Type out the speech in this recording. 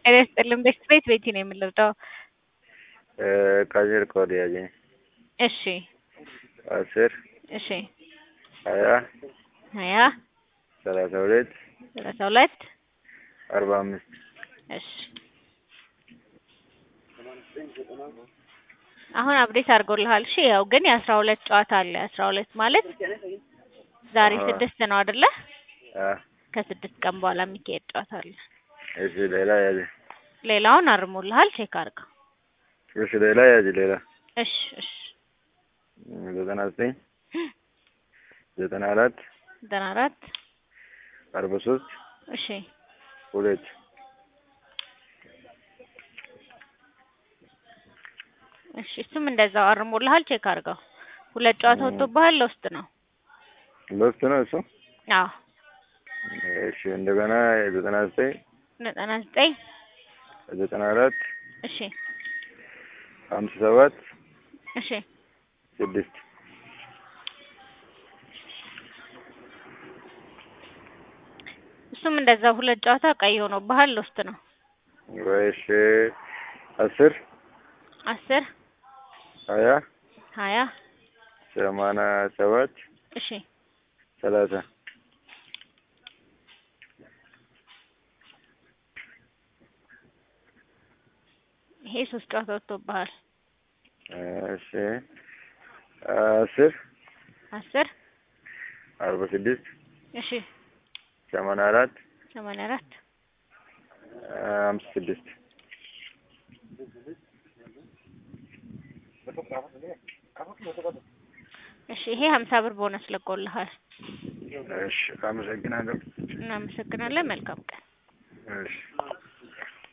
ጤና ይስጥልኝ ቤት ነው የምንለው። ካዜር ኮድ ያዘኝ። እሺ 10 እሺ 20 20 32 32 45 እሺ አሁን አፕዴት አድርጎልሃል። እሺ ያው ግን የ12 ጨዋታ አለ። 12 ማለት ዛሬ 6 ነው አይደለ? ከ6 ቀን በኋላ የሚካሄድ ጨዋታ አለ። እሺ ሌላ ያዘ። ሌላውን አርሞልሃል፣ ቼክ አድርገው። እሺ ሌላ ያዘ። ሌላ እሺ እሺ 99 94 94 43 እሺ 2 እሺ እሱም እንደዛው አርሞልሃል፣ ቼክ አድርገው። ሁለት ጨዋታ ወጥቶብሃል፣ ለውስጥ ነው። ለውስጥ ነው እሱ? አዎ። እሺ እንደገና 99 99 94 እሺ 57 እሺ 6 እሱም እንደዛው ሁለት ጨዋታ ቀይ ሆኖብሃል፣ ለውስጥ ነው። እሺ 10 10 20 20 87 እሺ 30 ይሄ 3 ጨዋታ ወጥቶብሃል። እሺ 10 10 46 እሺ 84 84 56 እሺ ይሄ 50 ብር ቦነስ ለቆልሃል። እሺ አመሰግናለሁ። እናመሰግናለን። መልካም ቀን። እሺ